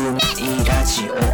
ラジオ。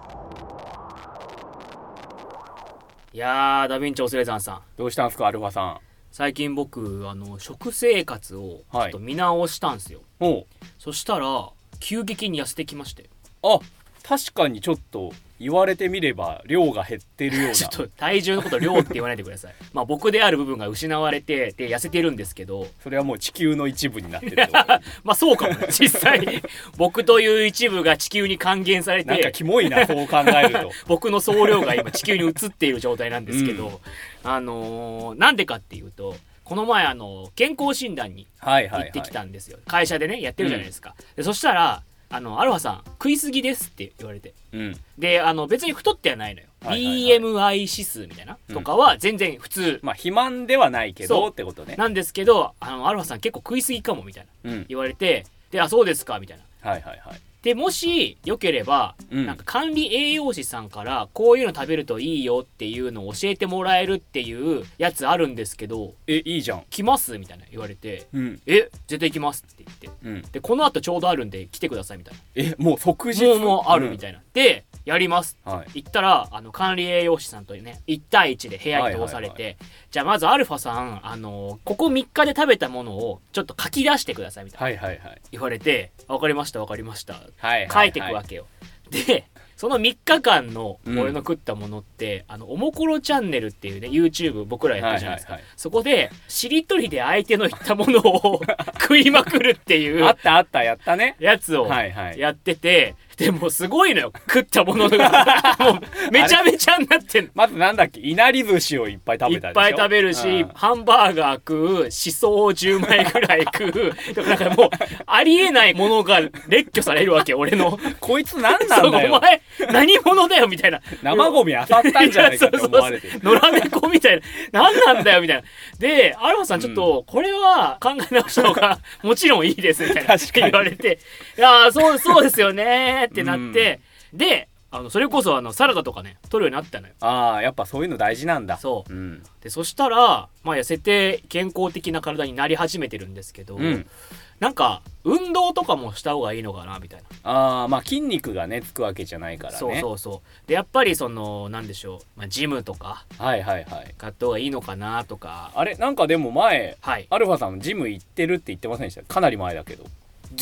いやー、ダヴィンチ・オスレザンさん、 どうしたんすかアルファさん。 最近僕食生活をちょっと見直したんですよ、 おう。 そしたら急激に痩せてきまして。 あ、確かにちょっと言われてみれば量が減ってるようなちょっと体重のこと量って言わないでくださいまあ僕である部分が失われてで痩せてるんですけど、 それはもう地球の一部になってるまあそうかもね実際僕という一部が地球に還元されなんかてキモいなそう考えると僕の総量が今地球に移っている状態なんですけど、なんでかっていうと、この前健康診断にはいはい、はい、 行ってきたんですよ。会社でねやってるじゃないですか、でそしたらアルファさん食いすぎですって言われて、で別に太ってはないのよ、 はいはいはい、 BMI 指数みたいな、とかは全然普通、 まあ肥満ではないけどってことね。 なんですけどアルファさん結構食いすぎかもみたいな、言われて、でそうですかみたいな、 はいはいはい。でもしよければ、なんか管理栄養士さんからこういうの食べるといいよっていうのを教えてもらえるっていうやつあるんですけど、 いいじゃん、 来ますみたいな言われて、絶対来ますって言って、でこの後ちょうどあるんで来てくださいみたいな、 もう即日もうあるみたいな、でやります、言ったら管理栄養士さんとね1対1で部屋に通されて、じゃあまずアルファさんここ3日で食べたものをちょっと書き出してくださいみたいな、言われて、分かりました分かりました、書いてくわけよ。でその3日間の俺の食ったものって、おもころチャンネルっていうね YouTube 僕らやってるじゃないですか、そこでしりとりで相手の言ったものを食いまくるっていうあったやったねやつをやってて、でもすごいのよ食ったものがもうめちゃめちゃになってんの。 まずなんだっけ、いなり寿司をいっぱい食べたでしょ。 いっぱい食べるし、ハンバーガー食う、しそを10枚ぐらい食う、だからもうありえないものが列挙されるわけ俺の。 こいつ何なんだよ、 お前何者だよみたいな、 生ゴミ漁ったんじゃないかって思われてる野良猫みたいな、何なんだよみたいな。でアルファさんちょっとこれは考え直した方がもちろんいいですみたいな言われて、いやそうですよねってなって、でそれこそサラダとかね取るようになったのよ。 やっぱそういうの大事なんだ。 そう、でそしたら痩せて健康的な体になり始めてるんですけど、なんか運動とかもした方がいいのかなみたいな。まあ筋肉がねつくわけじゃないからね。 そうでやっぱりなんでしょう、ジムとか買った方がいいのかなとか。 あれなんかでも前、アルファさんジム行ってるって言ってませんでした？かなり前だけど。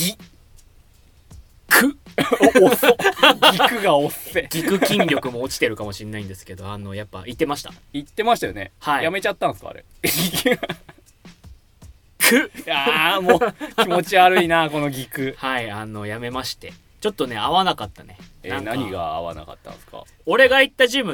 おっそギクがおっせ。 ギク筋力も落ちてるかもしれないんですけど、やっぱ言ってましたよね。やめちゃったんですかあれ。もう気持ち悪いなこのギク。 やめまして、ちょっとね合わなかったね。 何が合わなかったんですか？ 俺が行ったジムって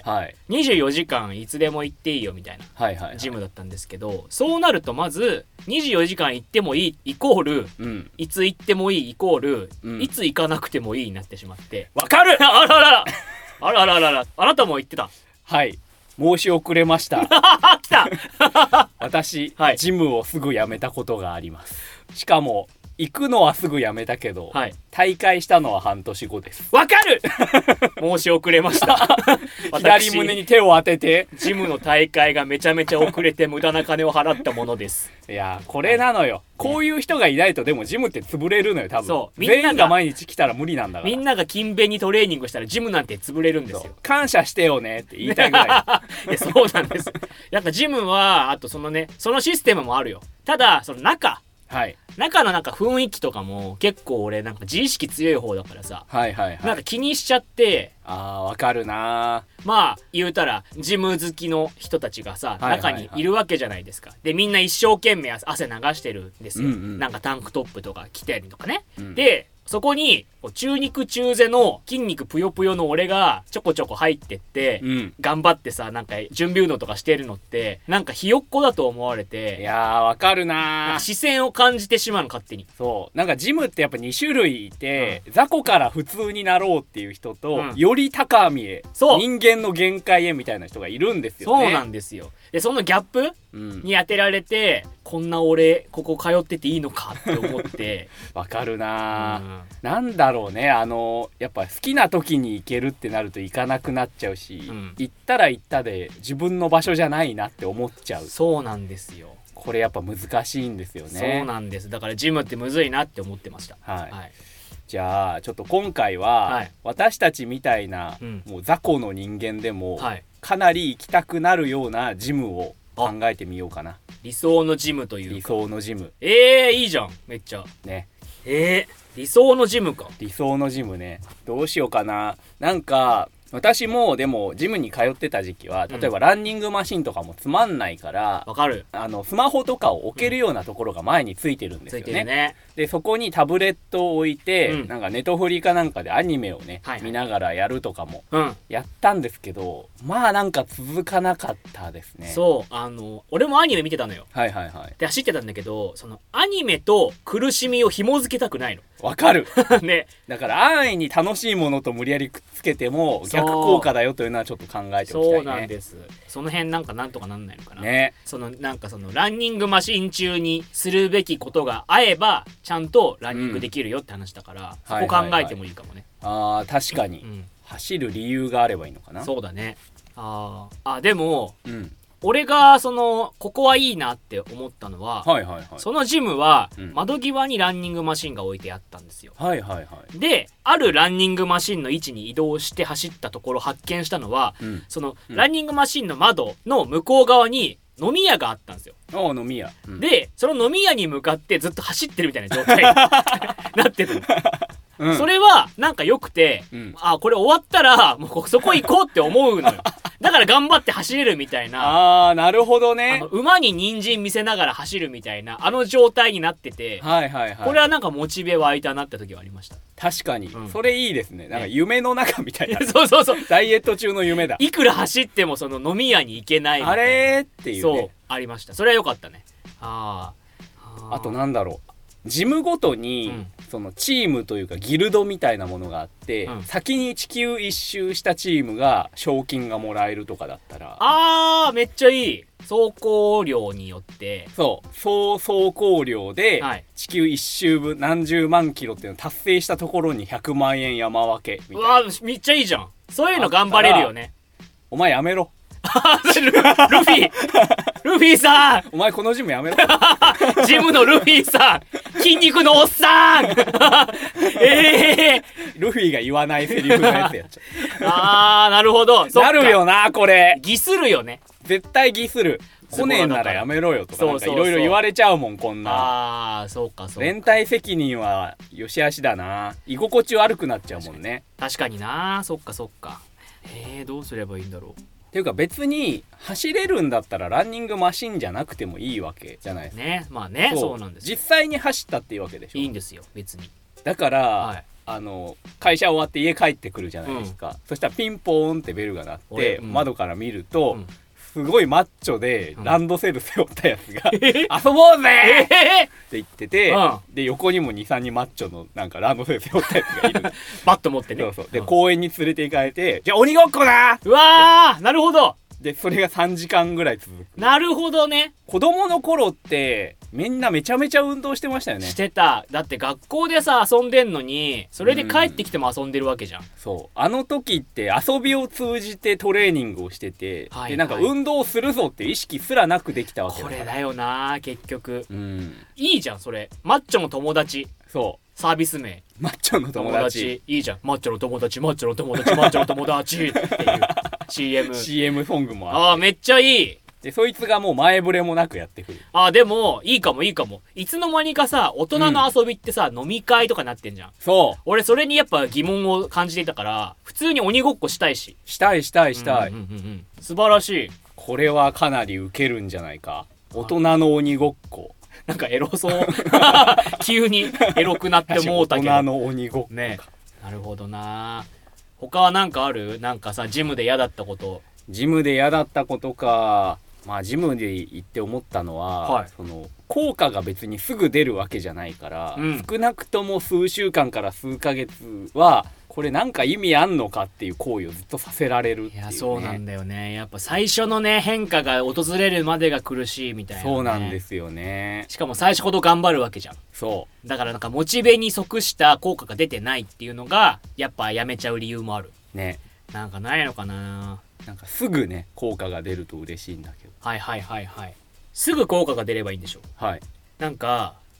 、24時間いつでも行っていいよみたいなジムだったんですけど、そうなるとまず24時間行ってもいいイコール、いつ行ってもいいイコール、いつ行かなくてもいいになってしまって。 わかるあらあなたも言ってた。 申し遅れました来た私、ジムをすぐ辞めたことがあります。しかも行くのはすぐ辞めたけど、大会したのは半年後です。 わかる申し遅れました左胸に手を当てて、 ジムの大会がめちゃめちゃ遅れて無駄な金を払ったものです。 いやこれなのよ、こういう人がいないとでもジムって潰れるのよ多分。全員が毎日来たら無理なんだから。 みんなが勤勉にトレーニングしたらジムなんて潰れるんですよ。 感謝してよねって言いたいぐらいそうなんです。やっぱジムはあとそのシステムもあるよ。ただその中のなんか雰囲気とかも結構俺なんか自意識強い方だからさ、なんか気にしちゃって。 わかるな。 言うたらジム好きの人たちがさ、中にいるわけじゃないですか。でみんな一生懸命汗流してるんですよ、なんかタンクトップとか着たりとかね、でそこに中肉中背の筋肉ぷよぷよの俺がちょこちょこ入ってって、頑張ってさなんか準備運動とかしてるのってなんかひよっこだと思われて。 いやわかるな。 視線を感じてしまうの勝手に。 そうなんかジムってやっぱ2種類いて、雑魚から普通になろうっていう人と、より高みへ、人間の限界へみたいな人がいるんですよね。 そうなんですよ。でそのギャップに当てられて、こんな俺ここ通ってていいのかって思ってわかるな、なんだろうね、やっぱ好きな時に行けるってなると行かなくなっちゃうし、行ったら行ったで自分の場所じゃないなって思っちゃう。 そうなんですよ。 これやっぱ難しいんですよね。 そうなんです。だからジムってむずいなって思ってました。 じゃあちょっと今回は、 はい、 私たちみたいな、もう雑魚の人間でも、 はい、 かなり行きたくなるようなジムを考えてみようかな。 理想のジムというか。 理想のジム。 いいじゃんめっちゃね。 理想のジムか。 理想のジムね。どうしようかな。なんか私もでもジムに通ってた時期は、例えばランニングマシンとかもつまんないから、 わかる。 スマホとかを置けるようなところが前についてるんですよね。 ついてるね。 でそこにタブレットを置いて、なんかネトフリかなんかでアニメをね、見ながらやるとかもやったんですけど、まあなんか続かなかったですね。 そう俺もアニメ見てたのよ。 はいはいはい。 で走ってたんだけど、そのアニメと苦しみを紐付けたくないの。 わかるね。 だから安易に楽しいものと無理やりくっつけても逆効果だよというのはちょっと考えておきたいね。 そうなんです。その辺なんとかなんないのかな。ね。なんかランニングマシン中にするべきことが合えばちゃんとランニングできるよって話だから、そこ考えてもいいかもね。 確かに、走る理由があればいいのかな。 そうだね。でも、俺がここはいいなって思ったのは、そのジムは窓際にランニングマシンが置いてあったんですよ。であるランニングマシンの位置に移動して走ったところ発見したのは、ランニングマシンの窓の向こう側に飲み屋があったんですよ。 飲み屋、 でその飲み屋に向かってずっと走ってるみたいな状態になってるの。それはなんか良くて、これ終わったらもうそこ行こうって思うのよ。だから頑張って走れるみたいな。 なるほどね。 馬に人参見せながら走るみたいな状態になってて、これはなんかモチベ湧いたなって時はありました。 確かに、それいいですね。なんか夢の中みたいな。 そうダイエット中の夢だ。 いくら走ってもその飲み屋に行けないみたいな。 あれっていうね。 そうありました。それは良かったね。 あとなんだろう、ジムごとに、そのチームというかギルドみたいなものがあって、先に地球一周したチームが賞金がもらえるとかだったら、 めっちゃいい。走行量によって、 総走行量で地球一周分何十万キロっていうのを達成したところに100万円山分けみたいな。 めっちゃいいじゃん。そういうの頑張れるよね。 お前やめろ。 ルフィさんお前このジムやめろ。 ジムのルフィさん、筋肉のおっさんルフィが言わないセリフのやつやっちゃう。 なるほど。 なるよな、これ。 ギスるよね。 絶対ギスる。来ねえならやめろよとかなんかいろいろ言われちゃうもん、こんな。 そうか。 連帯責任はよしあしだな。居心地悪くなっちゃうもんね。 確かにな。そっか。どうすればいいんだろう。 っていうか別に走れるんだったらランニングマシンじゃなくてもいいわけじゃないですか。 ね、まあね、そうなんです。 実際に走ったっていうわけでしょ。 いいんですよ、別に。 だから、会社終わって家帰ってくるじゃないですか。そしたらピンポーンってベルが鳴って、窓から見ると、すごいマッチョでランドセル背負ったやつが遊ぼうぜって言ってて、で横にも 2,3 人マッチョのなんかランドセル背負ったやつがいる。 バット持ってね。 で公園に連れて行かれて、じゃあ鬼ごっこだ。 うわー、なるほど。 でそれが3時間ぐらい続く。 なるほどね。 子供の頃ってみんなめちゃめちゃ運動してましたよね。 してた。だって学校でさ遊んでんのに、それで帰ってきても遊んでるわけじゃん。 そう、あの時って遊びを通じてトレーニングをしてて、でなんか運動するぞって意識すらなくできたわけだから。 これだよな、結局。いいじゃんそれ。マッチョの友達。 そうサービス名。 マッチョの友達。 いいじゃん。マッチョの友達、マッチョの友達、マッチョの友達っていう CM ソングもあって。 めっちゃいい。 でそいつがもう前触れもなくやってくる。 でもいいかも。いつの間にかさ、大人の遊びってさ、飲み会とかなってんじゃん。 そう。 俺それにやっぱ疑問を感じていたから、普通に鬼ごっこしたいし。 したい。素晴らしい。 これはかなりウケるんじゃないか。大人の鬼ごっこ。 なんかエロそう。急にエロくなってもうたけど。 大人の鬼ごっこね。なるほどな。他はなんかある？なんかさ、ジムで嫌だったこと。 ジムで嫌だったことか。まあジムで行って思ったのは、その効果が別にすぐ出るわけじゃないから、少なくとも数週間から数ヶ月はこれなんか意味あんのかっていう行為をずっとさせられるっていうね。 いやそうなんだよね。やっぱ最初のね変化が訪れるまでが苦しいみたいな、ね、 そうなんですよね。 しかも最初ほど頑張るわけじゃん。 そうだからなんかモチベに即した効果が出てないっていうのがやっぱやめちゃう理由もあるね。 なんかないのかな。 なんかすぐね効果が出ると嬉しいんだけど。 すぐ効果が出ればいいんでしょ。なんか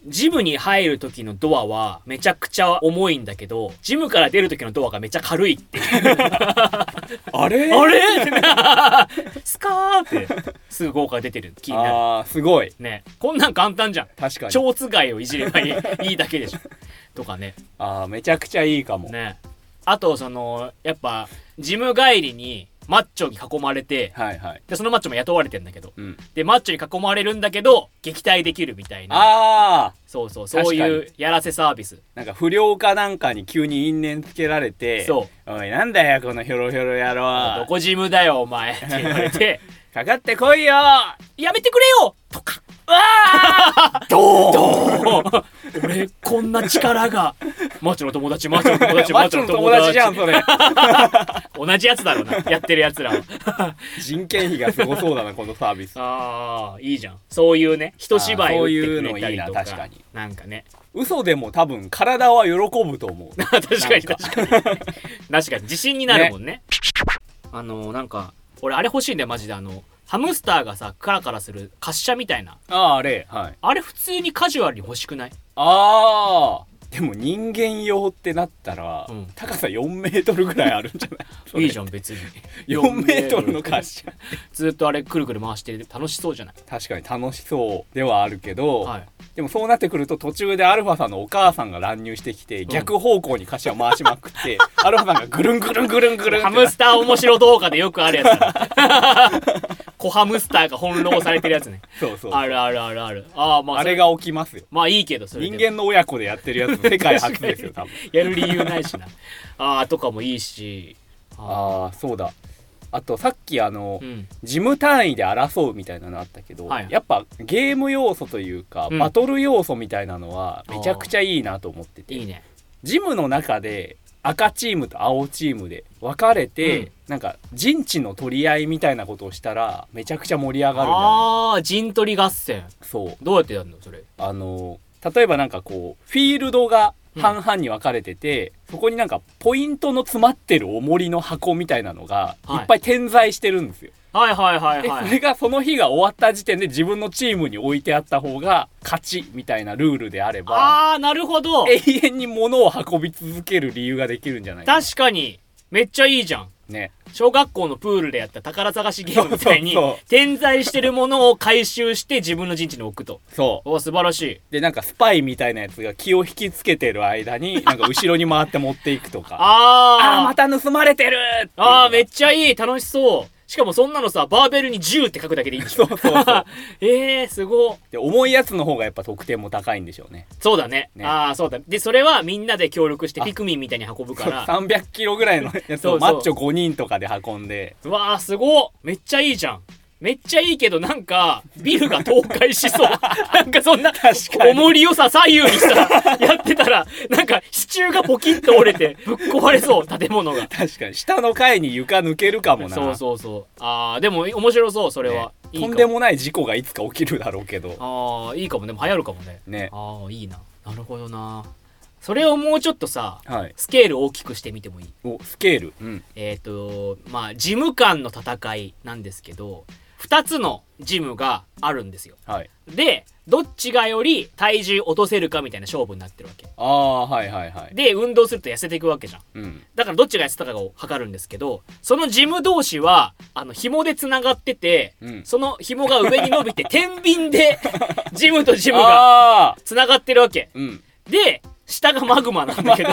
ジムに入る時のドアはめちゃくちゃ重いんだけど、ジムから出る時のドアがめちゃ軽いっていうあれあれスカーってすぐ効果出てる気になる。 あーすごいね、こんなん簡単じゃん。 確かに蝶つがいをいじればいいだけでしょとかね。 めちゃくちゃいいかもね、あとやっぱジム帰りにマッチョに囲まれて、 はいはいでそのマッチョも雇われてんだけど、 うん、 でマッチョに囲まれるんだけど撃退できるみたいな。そういうやらせサービス。 なんか不良かなんかに急に因縁つけられて、 そうおいなんだよこのヒョロヒョロ野郎どこジムだよお前って言われてかかってこいよやめてくれよとかどう俺こんな力がマッチョの友達マッチョの友達じゃんそれ同じやつだろうなやってるやつらは人件費がすごそうだなこのサービス。 いいじゃん。そういうね一芝居打ってくれたりとか。 そういうのいいな確かに。 なんかね嘘でも多分体は喜ぶと思う確かに自信になるもんね。なんか俺あれ欲しいんだよマジで。ハムスターがさカラカラする滑車みたいなあれあれ普通にカジュアルに欲しくない？ でも人間用ってなったら、 うん、 高さ4メートルぐらいあるんじゃない？ いいじゃん別に 4メートルの滑車ずっとあれくるくる回して楽しそうじゃない？確かに楽しそうではあるけど、 はい、 でもそうなってくると途中でアルファさんのお母さんが乱入してきて、逆方向に滑車を回しまくってアルファさんがぐるんぐるんぐるんぐるんハムスター面白動画でよくあるやつだ小ハムスターが翻弄されてるやつね。そうあるあるあれが起きますよ。 まあいいけどそれ人間の親子でやってるやつ世界初ですよ多分やる理由ないしなとかもいいし。 そうだ。あとさっきジム単位で争うみたいなのあったけど、やっぱゲーム要素というか、バトル要素みたいなのはめちゃくちゃいいなと思ってて、 いいね。 ジムの中で赤チームと青チームで分かれて、なんか陣地の取り合いみたいなことをしたらめちゃくちゃ盛り上がるんじゃない？ 陣取り合戦。 そうどうやってやるのそれ？ 例えばなんかこうフィールドが半々に分かれてて、そこになんかポイントの詰まってる重りの箱みたいなのがいっぱい点在してるんですよ。 それがその日が終わった時点で自分のチームに置いてあった方が勝ちみたいなルールであれば、 なるほど。 永遠に物を運び続ける理由ができるんじゃないかな。 確かにめっちゃいいじゃんね。 小学校のプールでやった宝探しゲームみたいに点在してるものを回収して自分の陣地に置くと。素晴らしい。 でなんかスパイみたいなやつが気を引きつけてる間になんか後ろに回って持っていくとかまた盗まれてるってめっちゃいい。楽しそう。しかもそんなのさバーベルに10って書くだけでいいんでしょ。そうすごで重いやつの方がやっぱ得点も高いんでしょうね。 そうだね。そうだ。でそれはみんなで協力してピクミンみたいに運ぶから 300キロぐらいのやつをマッチョ5人とかで運んですごっ。めっちゃいいじゃん。めっちゃいいけどなんかビルが倒壊しそうなんかそんな重りをさ左右にさやってたらなんか支柱がポキッと折れてぶっ壊れそう建物が。 確かに下の階に床抜けるかもな。 そうでも面白そうそれは、 ね、とんでもない事故がいつか起きるだろうけどいいかも。でも流行るかもね。いいな。なるほどな。それをもうちょっとさ、スケール大きくしてみてもいい？ スケール、 ジム間の戦いなんですけど2つのジムがあるんですよ。でどっちがより体重落とせるかみたいな勝負になってるわけ。で運動すると痩せていくわけじゃん、だからどっちが痩せたかを測るんですけど、そのジム同士は紐でつながってて、その紐が上に伸びて天秤でジムとジムがつながってるわけ、で下がマグマなんだけど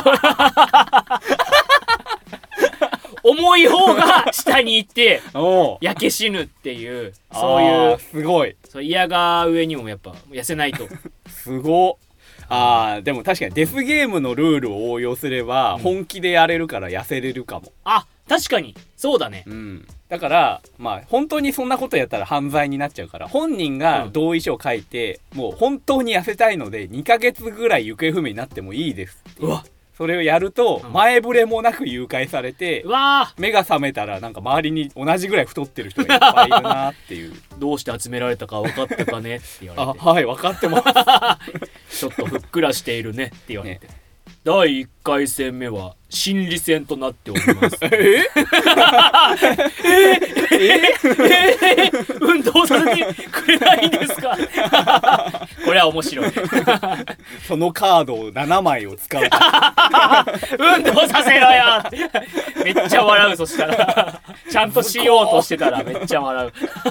重い方が下に行って焼け死ぬっていう、そういうすごい。 嫌が上にもやっぱ痩せないとすごっ。でも確かにデスゲームのルールを応用すれば本気でやれるから痩せれるかも。 確かにそうだね。 だから本当にそんなことやったら犯罪になっちゃうから、本人が同意書を書いて、もう本当に痩せたいので2ヶ月ぐらい行方不明になってもいいですって。それをやると前触れもなく誘拐されて、目が覚めたらなんか周りに同じぐらい太ってる人がいっぱいいるなっていうどうして集められたか分かったかねって言われて分かってますちょっとふっくらしているねって言われて、 第1回戦目は心理戦となっております運動させてくれないんですかこれは面白いそのカードを7枚を使う運動させろよめっちゃ笑う。そしたらちゃんとしようとしてたらめっちゃ笑う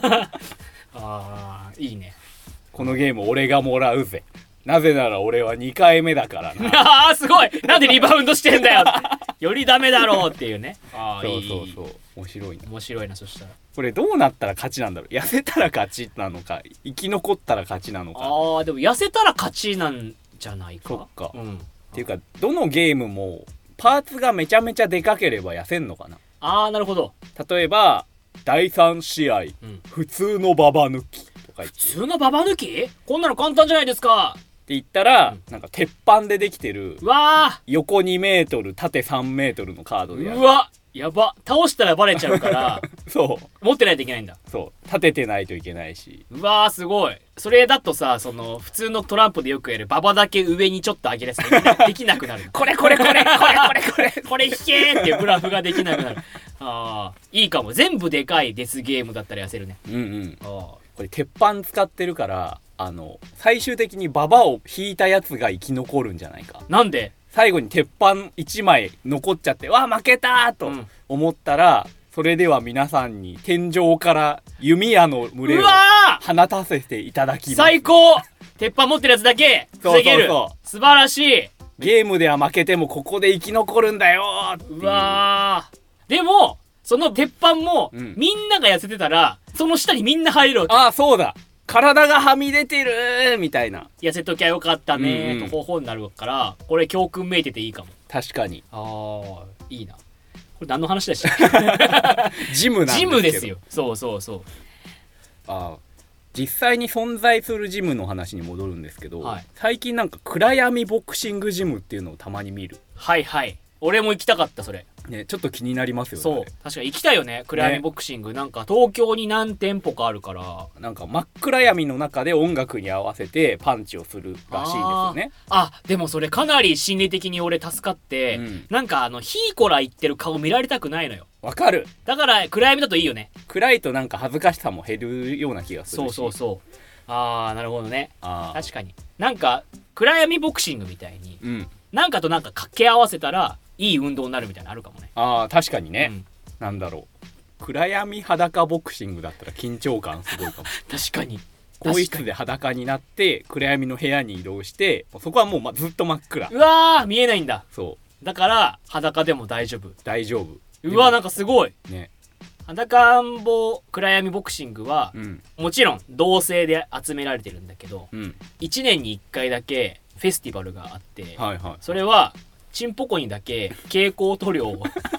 あーいいね。 このゲーム俺がもらうぜ。なぜなら俺は2回目だからな。 あーすごい。なんでリバウンドしてんだよよりダメだろうっていうね。あーいい。 そう面白いな。 面白いな。そしたらこれどうなったら勝ちなんだろう。痩せたら勝ちなのか生き残ったら勝ちなのか。 あーでも痩せたら勝ちなんじゃないか。 そっか、 っていうかどのゲームもパーツがめちゃめちゃでかければ痩せんのかな。 あーなるほど。 例えば第3試合、普通のババ抜きとか言って、 普通のババ抜きこんなの簡単じゃないですかって言ったら、なんか鉄板でできてるうわ横2メートル縦3メートルのカードでやる。 うわやば。倒したらバレちゃうからそう持ってないといけないんだ。 そう立ててないといけないし。 うわーすごい。それだとさ、その普通のトランプでよくやるババだけ上にちょっと上げるやつできなくなるこれ引けーっていうグラフができなくなるあーいいかも。全部でかいデスゲームだったら痩せるね。あこれ鉄板使ってるから最終的にババを引いたやつが生き残るんじゃないか。 なんで最後に鉄板1枚残っちゃってわ負けたーと思ったら、それでは皆さんに天井から弓矢の群れを放たせていただきます。 最高。鉄板持ってるやつだけ防げる。素晴らしい。 ゲームでは負けてもここで生き残るんだよーっていう。 うわーでもその鉄板も、みんなが痩せてたらその下にみんな入れるわけ。 ああそうだ、体がはみ出てるみたいな。 痩せときゃよかったねと方法になるから、これ教訓めいてていいかも。 確かに。 ああいいな。これ何の話でしたジムなんですけど。 ジムですよ。そうああ実際に存在するジムの話に戻るんですけど、最近なんか暗闇ボクシングジムっていうのをたまに見る。 はい俺も行きたかった。それね、ちょっと気になりますよね。 そう確かに行きたいよね。暗闇ボクシング、なんか東京に何店舗かあるから、 なんか真っ暗闇の中で音楽に合わせてパンチをするらしいんですよね。 でもそれかなり心理的に俺助かって、なんかヒーコラ言ってる顔見られたくないのよ。 わかる。 だから暗闇だといいよね。 暗いとなんか恥ずかしさも減るような気がするし。 そうなるほどね。確かになんか暗闇ボクシングみたいに、なんかとなんか掛け合わせたらいい運動になるみたいなのあるかもね。 確かにね、なんだろう、暗闇裸ボクシングだったら緊張感すごいかも確かに更衣室で裸になって暗闇の部屋に移動してそこはもうずっと真っ暗。 うわー見えないんだ。 そうだから裸でも大丈夫。うわなんかすごいね。 裸んぼ暗闇ボクシングは、もちろん同性で集められてるんだけど、1年に1回だけフェスティバルがあって、それはチンポコにだけ蛍光塗料を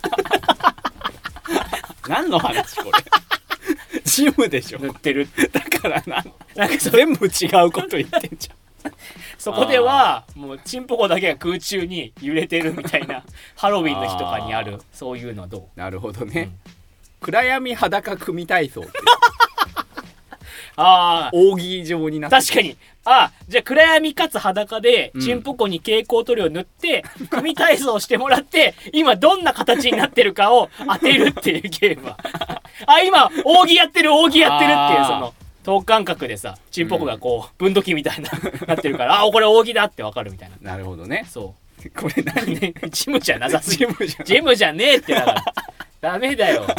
何の話これジムでしょ。 塗ってる。 だからなんか全部違うこと言ってんじゃんそこではもうチンポコだけが空中に揺れてるみたいなハロウィンの日とかにあるそういうのはどう？ なるほどね、暗闇裸組体操って扇状になって確かに。じゃあ暗闇かつ裸でチンポコに蛍光塗料塗って組体操してもらって今どんな形になってるかを当てるっていうゲームは今扇やってるっていうその等間隔でさチンポコがこう分度器みたいななってるからこれ扇だってわかるみたいな。 なるほどね。 そうこれ何ジムじゃなさすぎる。ジムじゃねえってだからダメだよ。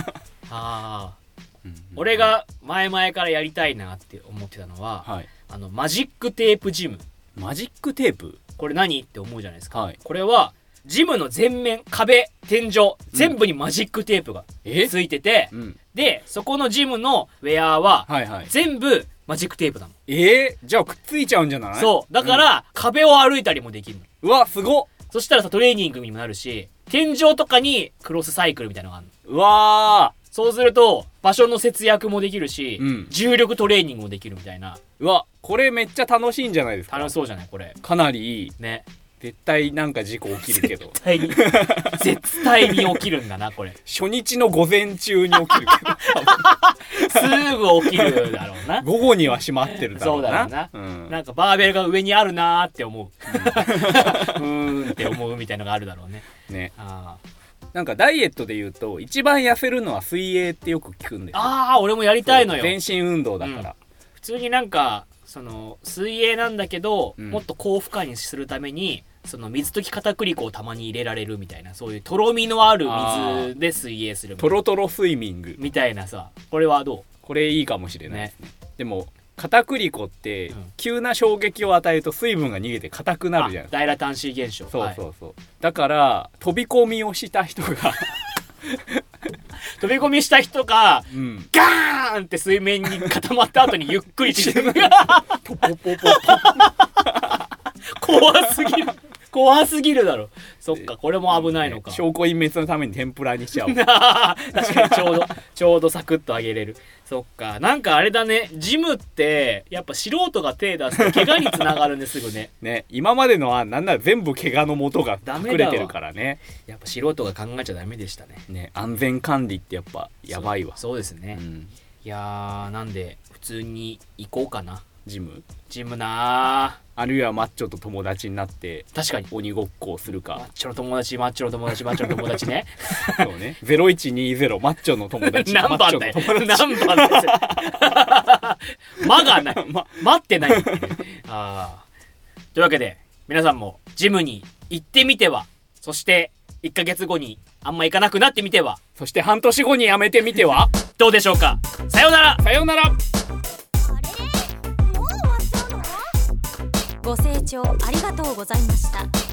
俺が前々からやりたいなって思ってたのは、マジックテープジム。 マジックテープこれ何って思うじゃないですか、これはジムの全面壁天井全部にマジックテープがついてて、でそこのジムのウェアは全部マジックテープなの。 じゃあくっついちゃうんじゃない？ そうだから、壁を歩いたりもできるの。 うわすごっ。 そしたらさトレーニングにもなるし天井とかにクロスサイクルみたいなのがあるの。 うわーそうすると場所の節約もできるし、重力トレーニングもできるみたいな。 うわこれめっちゃ楽しいんじゃないですか。 楽しそうじゃないこれ。 かなりいいね。 絶対なんか事故起きるけど絶対に起きるんだなこれ。 初日の午前中に起きるけどすぐ起きるだろうな。 午後には閉まってるだろうな。 そうだろうな、なんかバーベルが上にあるなーって思うって思うみたいな。 みたいのがあるだろうね。 ね。なんかダイエットで言うと一番痩せるのは水泳ってよく聞くんですよ。 俺もやりたいのよ。 全身運動だから、 普通になんかその水泳なんだけど、もっと高負荷にするためにその水溶き片栗粉をたまに入れられるみたいな、そういうとろみのある水で水泳するみたいな、 トロトロスイミングみたいなさ。これはどう？ これいいかもしれないですね。でも片栗粉って急な衝撃を与えると水分が逃げて硬くなるじゃん。 大ラタンシー現象。 そうそうそう、だから飛び込みをした人が飛び込みした人が、ガーンって水面に固まった後にゆっくり沈むポポポポ怖すぎるだろ。そっか、これも危ないのか。 証拠隠滅のために天ぷらにしちゃおう確かにちょうどサクッと揚げれる。そっか、なんかあれだね、ジムってやっぱ素人が手出すと怪我につながるんですぐね。 ね、今までのはなんなら全部怪我の元が隠れてるからね。 やっぱ素人が考えちゃダメでしたね。 ね、安全管理ってやっぱやばいわ。 そうですね、いやー、なんで普通に行こうかな。ジムなー。 あるいはマッチョと友達になって確かに鬼ごっこをするか。 マッチョの友達ね。 そうね、0120マッチョの友達。 何番だよ、何番だよ間がない、待ってないというわけで皆さんもジムに行ってみては、そして1ヶ月後にあんま行かなくなってみては、 そして半年後にやめてみてはどうでしょうか。さようなら。 ご清聴ありがとうございました。